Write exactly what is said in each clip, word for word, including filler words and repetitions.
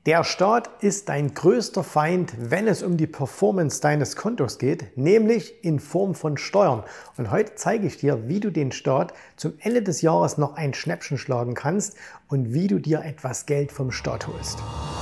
Der Staat ist dein größter Feind, wenn es um die Performance deines Kontos geht, nämlich in Form von Steuern. Und heute zeige ich dir, wie du den Staat zum Ende des Jahres noch ein Schnäppchen schlagen kannst und wie du dir etwas Geld vom Staat holst.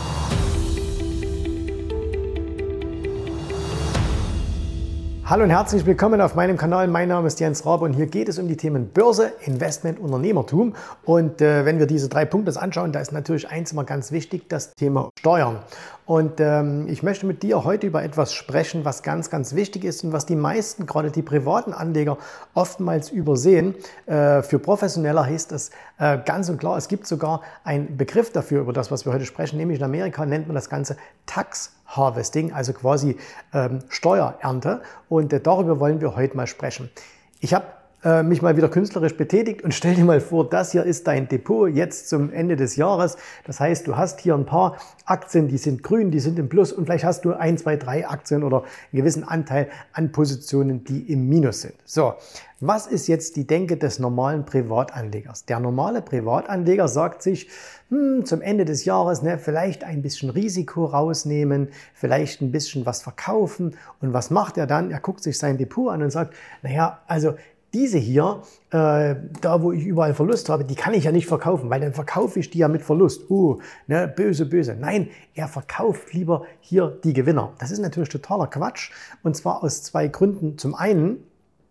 Hallo und herzlich willkommen auf meinem Kanal. Mein Name ist Jens Rabe und hier geht es um die Themen Börse, Investment, Unternehmertum. Und äh, wenn wir diese drei Punkte uns anschauen, da ist natürlich eins immer ganz wichtig, das Thema Steuern. Und ähm, ich möchte mit dir heute über etwas sprechen, was ganz, ganz wichtig ist und was die meisten, gerade die privaten Anleger, oftmals übersehen. Äh, für Professioneller heißt das äh, ganz und klar, es gibt sogar einen Begriff dafür, über das, was wir heute sprechen, nämlich in Amerika nennt man das Ganze Tax Harvesting, also quasi ähm, Steuerernte. Und äh, darüber wollen wir heute mal sprechen. Ich habe äh, mich mal wieder künstlerisch betätigt und stell dir mal vor, das hier ist dein Depot jetzt zum Ende des Jahres. Das heißt, du hast hier ein paar Aktien, die sind grün, die sind im Plus und vielleicht hast du ein, zwei, drei Aktien oder einen gewissen Anteil an Positionen, die im Minus sind. So, was ist jetzt die Denke des normalen Privatanlegers? Der normale Privatanleger sagt sich, hm, zum Ende des Jahres ne, vielleicht ein bisschen Risiko rausnehmen, vielleicht ein bisschen was verkaufen. Und was macht er dann? Er guckt sich sein Depot an und sagt, naja, also diese hier, äh, da wo ich überall Verlust habe, die kann ich ja nicht verkaufen, weil dann verkaufe ich die ja mit Verlust. Uh, ne, böse, böse. Nein, er verkauft lieber hier die Gewinner. Das ist natürlich totaler Quatsch und zwar aus zwei Gründen. Zum einen,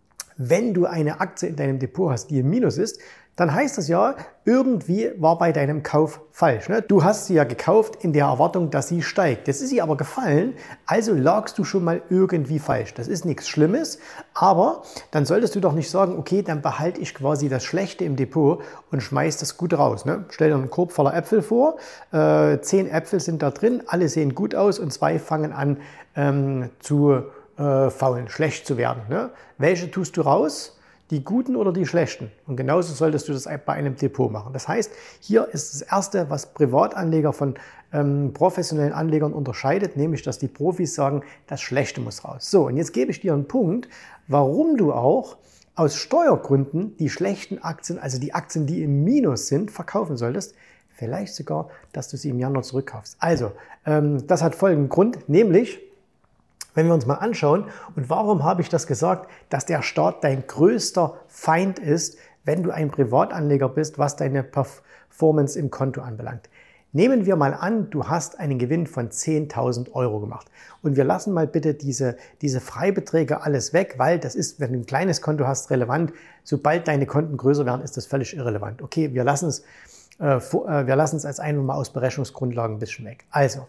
wenn du eine Aktie in deinem Depot hast, die im Minus ist, dann heißt das ja, irgendwie war bei deinem Kauf falsch. Ne? Du hast sie ja gekauft in der Erwartung, dass sie steigt. Jetzt ist sie aber gefallen, also lagst du schon mal irgendwie falsch. Das ist nichts Schlimmes, aber dann solltest du doch nicht sagen, okay, dann behalte ich quasi das Schlechte im Depot und schmeiß das Gute raus. Ne? Stell dir einen Korb voller Äpfel vor, äh, zehn Äpfel sind da drin, alle sehen gut aus und zwei fangen an ähm, zu äh, faulen, schlecht zu werden. Ne? Welche tust du raus? Die guten oder die schlechten. Und genauso solltest du das bei einem Depot machen. Das heißt, hier ist das Erste, was Privatanleger von ähm, professionellen Anlegern unterscheidet, nämlich, dass die Profis sagen, das Schlechte muss raus. So, und jetzt gebe ich dir einen Punkt, warum du auch aus Steuergründen die schlechten Aktien, also die Aktien, die im Minus sind, verkaufen solltest. Vielleicht sogar, dass du sie im Januar zurückkaufst. Also, ähm, das hat folgenden Grund, nämlich, wenn wir uns mal anschauen, und warum habe ich das gesagt, dass der Staat dein größter Feind ist, wenn du ein Privatanleger bist, was deine Performance im Konto anbelangt. Nehmen wir mal an, du hast einen Gewinn von zehntausend Euro gemacht. Und wir lassen mal bitte diese, diese Freibeträge alles weg, weil das ist, wenn du ein kleines Konto hast, relevant. Sobald deine Konten größer werden, ist das völlig irrelevant. Okay, wir lassen es, äh, wir lassen es als einfach mal aus Berechnungsgrundlagen ein bisschen weg. Also,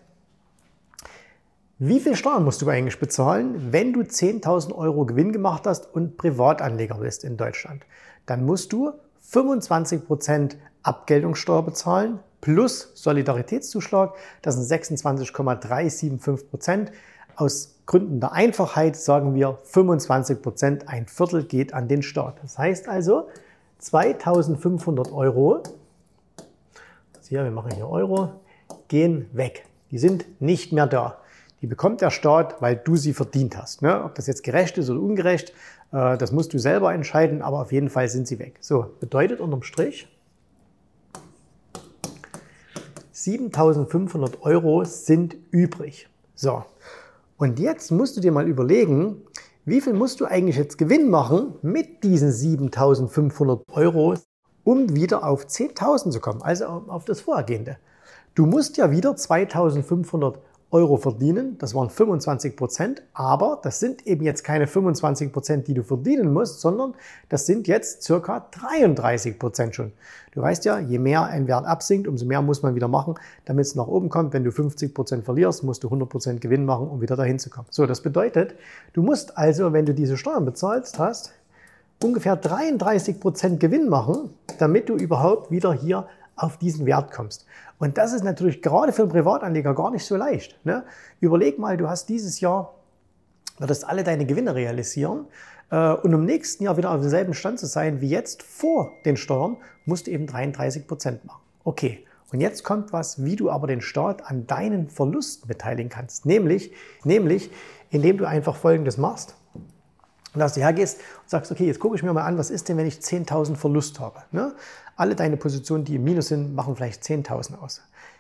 wie viel Steuern musst du eigentlich bezahlen, wenn du zehntausend Euro Gewinn gemacht hast und Privatanleger bist in Deutschland? Dann musst du fünfundzwanzig Prozent Abgeltungssteuer bezahlen plus Solidaritätszuschlag. Das sind sechsundzwanzig Komma dreihundertfünfundsiebzig Prozent. Aus Gründen der Einfachheit sagen wir fünfundzwanzig Prozent, ein Viertel geht an den Staat. Das heißt also zweitausendfünfhundert Euro, hier, wir machen hier Euro, gehen weg. Die sind nicht mehr da. Die bekommt der Staat, weil du sie verdient hast. Ne? Ob das jetzt gerecht ist oder ungerecht, äh, das musst du selber entscheiden, aber auf jeden Fall sind sie weg. So, bedeutet unterm Strich, siebentausendfünfhundert Euro sind übrig. So, und jetzt musst du dir mal überlegen, wie viel musst du eigentlich jetzt Gewinn machen mit diesen siebentausendfünfhundert Euro, um wieder auf zehntausend zu kommen, also auf das Vorhergehende. Du musst ja wieder zweitausendfünfhundert Euro verdienen, das waren fünfundzwanzig Prozent, aber das sind eben jetzt keine fünfundzwanzig Prozent, die du verdienen musst, sondern das sind jetzt circa dreiunddreißig Prozent schon. Du weißt ja, je mehr ein Wert absinkt, umso mehr muss man wieder machen, damit es nach oben kommt. Wenn du fünfzig Prozent verlierst, musst du hundert Prozent Gewinn machen, um wieder dahin zu kommen. So, das bedeutet, du musst also, wenn du diese Steuern bezahlst hast, ungefähr dreiunddreißig Prozent Gewinn machen, damit du überhaupt wieder hier auf diesen Wert kommst. Und das ist natürlich gerade für einen Privatanleger gar nicht so leicht. Ne? Überleg mal, du hast dieses Jahr, würdest alle deine Gewinne realisieren äh, und im nächsten Jahr wieder auf demselben Stand zu sein wie jetzt vor den Steuern, musst du eben dreiunddreißig Prozent machen. Okay, und jetzt kommt was, wie du aber den Staat an deinen Verlusten beteiligen kannst. Nämlich, nämlich indem du einfach Folgendes machst. Und dass du hergehst und sagst, okay, jetzt gucke ich mir mal an, was ist denn, wenn ich zehntausend Verlust habe? Ne? Alle deine Positionen, die im Minus sind, machen vielleicht zehntausend aus.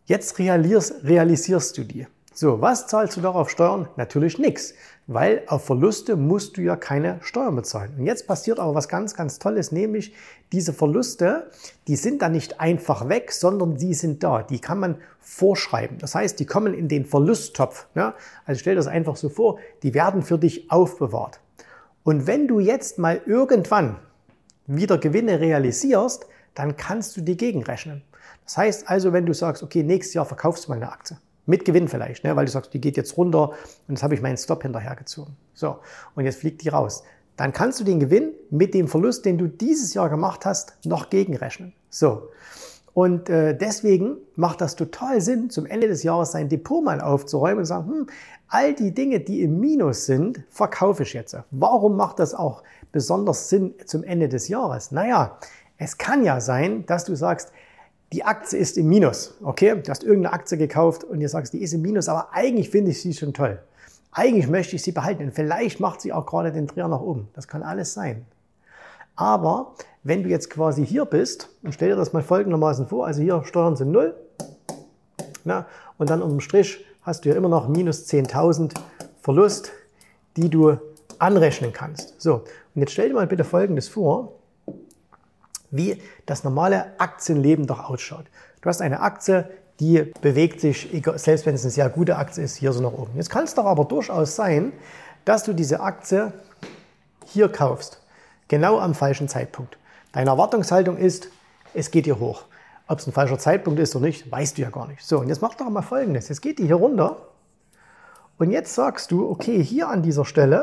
Jetzt realisierst, realisierst du die. So, was zahlst du darauf Steuern? Natürlich nichts, weil auf Verluste musst du ja keine Steuern bezahlen. Und jetzt passiert aber was ganz, ganz Tolles, nämlich diese Verluste, die sind dann nicht einfach weg, sondern die sind da. Die kann man vorschreiben. Das heißt, die kommen in den Verlusttopf. Ne? Also stell dir das einfach so vor, die werden für dich aufbewahrt. Und wenn du jetzt mal irgendwann wieder Gewinne realisierst, dann kannst du die gegenrechnen. Das heißt also, wenn du sagst, okay, nächstes Jahr verkaufst du mal eine Aktie. Mit Gewinn vielleicht, ne? Weil du sagst, die geht jetzt runter und jetzt habe ich meinen Stop hinterhergezogen. So, und jetzt fliegt die raus. Dann kannst du den Gewinn mit dem Verlust, den du dieses Jahr gemacht hast, noch gegenrechnen. So, und äh, deswegen macht das total Sinn, zum Ende des Jahres sein Depot mal aufzuräumen und sagen, hm, all die Dinge, die im Minus sind, verkaufe ich jetzt. Warum macht das auch besonders Sinn zum Ende des Jahres? Naja, es kann ja sein, dass du sagst, die Aktie ist im Minus, okay? Du hast irgendeine Aktie gekauft und du sagst, die ist im Minus, aber eigentlich finde ich sie schon toll. Eigentlich möchte ich sie behalten und vielleicht macht sie auch gerade den Dreher nach oben. Das kann alles sein. Aber wenn du jetzt quasi hier bist, und stell dir das mal folgendermaßen vor, also hier Steuern sind null, na, und dann unterm Strich hast du ja immer noch minus zehntausend Verlust, die du anrechnen kannst. So, und jetzt stell dir mal bitte Folgendes vor, wie das normale Aktienleben doch ausschaut. Du hast eine Aktie, die bewegt sich, selbst wenn es eine sehr gute Aktie ist, hier so nach oben. Jetzt kann es doch aber durchaus sein, dass du diese Aktie hier kaufst, genau am falschen Zeitpunkt. Deine Erwartungshaltung ist, es geht hier hoch. Ob es ein falscher Zeitpunkt ist oder nicht, weißt du ja gar nicht. So, und jetzt mach doch mal Folgendes. Jetzt geht die hier runter und jetzt sagst du, okay, hier an dieser Stelle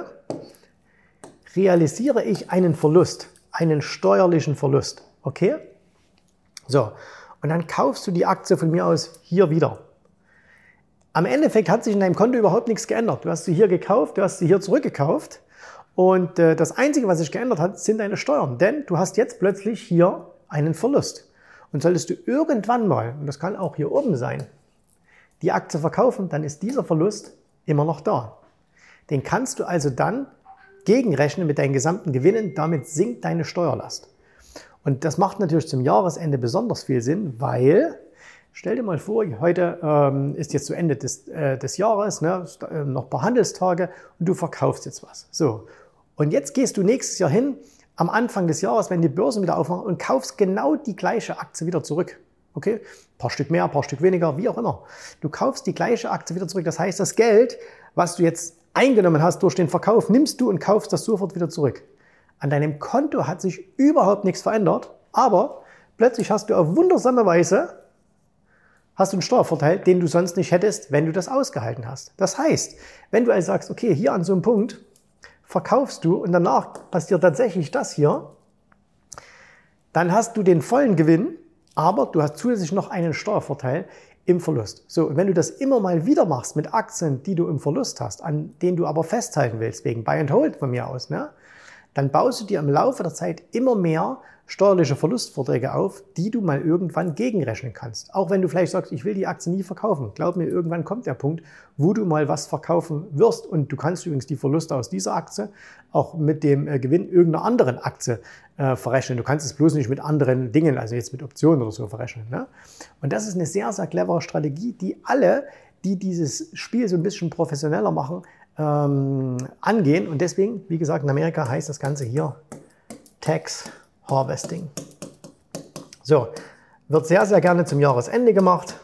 realisiere ich einen Verlust. Einen steuerlichen Verlust, okay? So, und dann kaufst du die Aktie von mir aus hier wieder. Am Endeffekt hat sich in deinem Konto überhaupt nichts geändert. Du hast sie hier gekauft, du hast sie hier zurückgekauft und äh, das Einzige, was sich geändert hat, sind deine Steuern, denn du hast jetzt plötzlich hier einen Verlust. Und solltest du irgendwann mal, und das kann auch hier oben sein, die Aktie verkaufen, dann ist dieser Verlust immer noch da. Den kannst du also dann gegenrechnen mit deinen gesamten Gewinnen, damit sinkt deine Steuerlast. Und das macht natürlich zum Jahresende besonders viel Sinn, weil, stell dir mal vor, heute ähm, ist jetzt zu Ende des, äh, des Jahres, ne, äh, noch ein paar Handelstage und du verkaufst jetzt was. So, und jetzt gehst du nächstes Jahr hin, am Anfang des Jahres, wenn die Börsen wieder aufmachen und kaufst genau die gleiche Aktie wieder zurück. Okay, ein paar Stück mehr, ein paar Stück weniger, wie auch immer. Du kaufst die gleiche Aktie wieder zurück. Das heißt, das Geld, was du jetzt eingenommen hast durch den Verkauf, nimmst du und kaufst das sofort wieder zurück. An deinem Konto hat sich überhaupt nichts verändert, aber plötzlich hast du auf wundersame Weise hast du einen Steuervorteil, den du sonst nicht hättest, wenn du das ausgehalten hast. Das heißt, wenn du also sagst, okay, hier an so einem Punkt verkaufst du und danach passiert tatsächlich das hier, dann hast du den vollen Gewinn, aber du hast zusätzlich noch einen Steuervorteil im Verlust. So, und wenn du das immer mal wieder machst mit Aktien, die du im Verlust hast, an denen du aber festhalten willst, wegen Buy and Hold von mir aus, ne, dann baust du dir im Laufe der Zeit immer mehr steuerliche Verlustvorträge auf, die du mal irgendwann gegenrechnen kannst. Auch wenn du vielleicht sagst, ich will die Aktie nie verkaufen. Glaub mir, irgendwann kommt der Punkt, wo du mal was verkaufen wirst. Und du kannst übrigens die Verluste aus dieser Aktie auch mit dem äh, Gewinn irgendeiner anderen Aktie äh, verrechnen. Du kannst es bloß nicht mit anderen Dingen, also jetzt mit Optionen oder so verrechnen. Ne? Und das ist eine sehr, sehr clevere Strategie, die alle, die dieses Spiel so ein bisschen professioneller machen, ähm, angehen. Und deswegen, wie gesagt, in Amerika heißt das Ganze hier Tax Harvesting. So, wird sehr, sehr gerne zum Jahresende gemacht.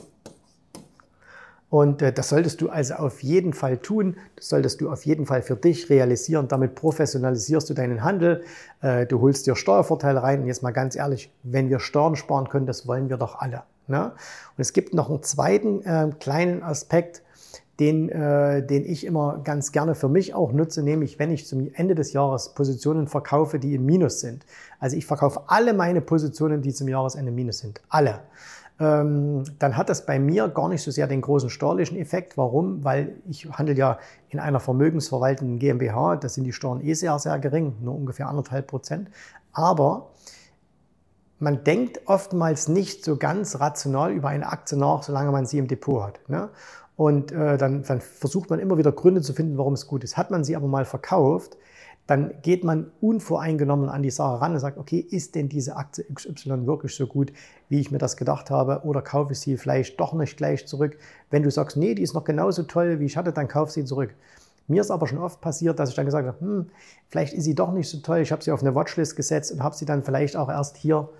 Und äh, das solltest du also auf jeden Fall tun. Das solltest du auf jeden Fall für dich realisieren. Damit professionalisierst du deinen Handel. Äh, du holst dir Steuervorteile rein. Und jetzt mal ganz ehrlich, wenn wir Steuern sparen können, das wollen wir doch alle. Ne? Und es gibt noch einen zweiten äh, kleinen Aspekt, Den, äh, den ich immer ganz gerne für mich auch nutze, nämlich wenn ich zum Ende des Jahres Positionen verkaufe, die im Minus sind. Also ich verkaufe alle meine Positionen, die zum Jahresende im Minus sind. Alle. Ähm, dann hat das bei mir gar nicht so sehr den großen steuerlichen Effekt. Warum? Weil ich handle ja in einer vermögensverwaltenden GmbH. Da sind die Steuern eh sehr, sehr gering, nur ungefähr anderthalb Prozent. Aber man denkt oftmals nicht so ganz rational über eine Aktie nach, solange man sie im Depot hat. Ne? Und äh, dann, dann versucht man immer wieder Gründe zu finden, warum es gut ist. Hat man sie aber mal verkauft, dann geht man unvoreingenommen an die Sache ran und sagt, okay, ist denn diese Aktie X Y wirklich so gut, wie ich mir das gedacht habe, oder kaufe ich sie vielleicht doch nicht gleich zurück? Wenn du sagst, nee, die ist noch genauso toll, wie ich hatte, dann kauf sie zurück. Mir ist aber schon oft passiert, dass ich dann gesagt habe, hm, vielleicht ist sie doch nicht so toll, ich habe sie auf eine Watchlist gesetzt und habe sie dann vielleicht auch erst hier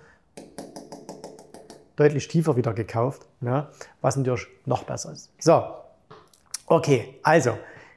deutlich tiefer wieder gekauft, ne? Was natürlich noch besser ist. So, okay, also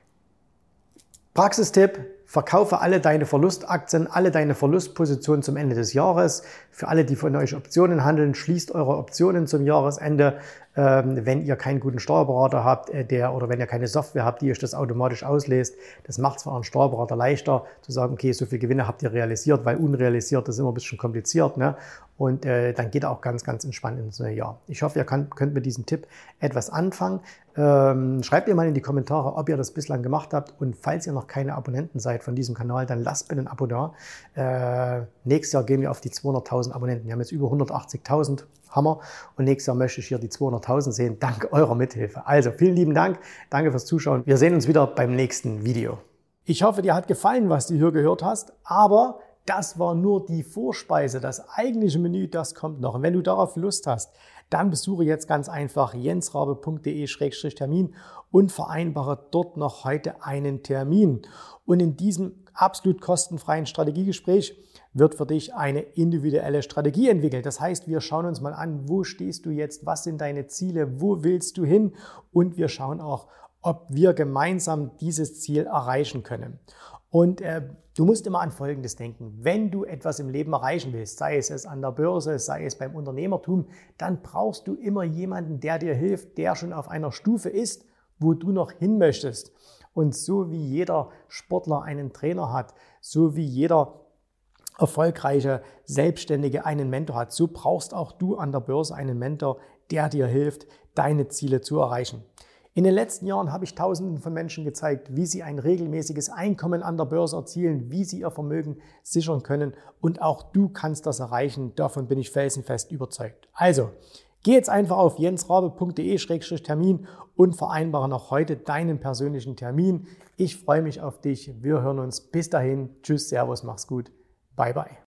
Praxistipp: Verkaufe alle deine Verlustaktien, alle deine Verlustpositionen zum Ende des Jahres. Für alle, die von euch Optionen handeln, schließt eure Optionen zum Jahresende. Ähm, wenn ihr keinen guten Steuerberater habt, äh, der oder wenn ihr keine Software habt, die euch das automatisch auslest, das macht es für euren Steuerberater leichter zu sagen, okay, so viel Gewinne habt ihr realisiert, weil unrealisiert ist immer ein bisschen kompliziert, ne? Und äh, dann geht er auch ganz, ganz entspannt ins neue Jahr. Ich hoffe, ihr kann, könnt mit diesem Tipp etwas anfangen. Ähm, schreibt mir mal in die Kommentare, ob ihr das bislang gemacht habt, und falls ihr noch keine Abonnenten seid von diesem Kanal, dann lasst bitte ein Abo da. Äh, nächstes Jahr gehen wir auf die zweihunderttausend Abonnenten. Wir haben jetzt über hundertachtzigtausend. Hammer. Und nächstes Jahr möchte ich hier die zweihunderttausend sehen, dank eurer Mithilfe. Also vielen lieben Dank, danke fürs Zuschauen. Wir sehen uns wieder beim nächsten Video. Ich hoffe, dir hat gefallen, was du hier gehört hast, aber das war nur die Vorspeise. Das eigentliche Menü, das kommt noch. Und wenn du darauf Lust hast, dann besuche jetzt ganz einfach jensrabe punkt de Schrägstrich Termin und vereinbare dort noch heute einen Termin. Und in diesem absolut kostenfreien Strategiegespräch wird für dich eine individuelle Strategie entwickelt. Das heißt, wir schauen uns mal an, wo stehst du jetzt, was sind deine Ziele, wo willst du hin, und wir schauen auch, ob wir gemeinsam dieses Ziel erreichen können. Und äh, du musst immer an Folgendes denken: Wenn du etwas im Leben erreichen willst, sei es, es an der Börse, sei es beim Unternehmertum, dann brauchst du immer jemanden, der dir hilft, der schon auf einer Stufe ist, wo du noch hin möchtest. Und so wie jeder Sportler einen Trainer hat, so wie jeder erfolgreiche Selbstständige einen Mentor hat, so brauchst auch du an der Börse einen Mentor, der dir hilft, deine Ziele zu erreichen. In den letzten Jahren habe ich Tausenden von Menschen gezeigt, wie sie ein regelmäßiges Einkommen an der Börse erzielen, wie sie ihr Vermögen sichern können, und auch du kannst das erreichen. Davon bin ich felsenfest überzeugt. Also, geh jetzt einfach auf jensrabe punkt de Schrägstrich Termin und vereinbare noch heute deinen persönlichen Termin. Ich freue mich auf dich. Wir hören uns. Bis dahin. Tschüss, Servus, mach's gut. Bye, bye.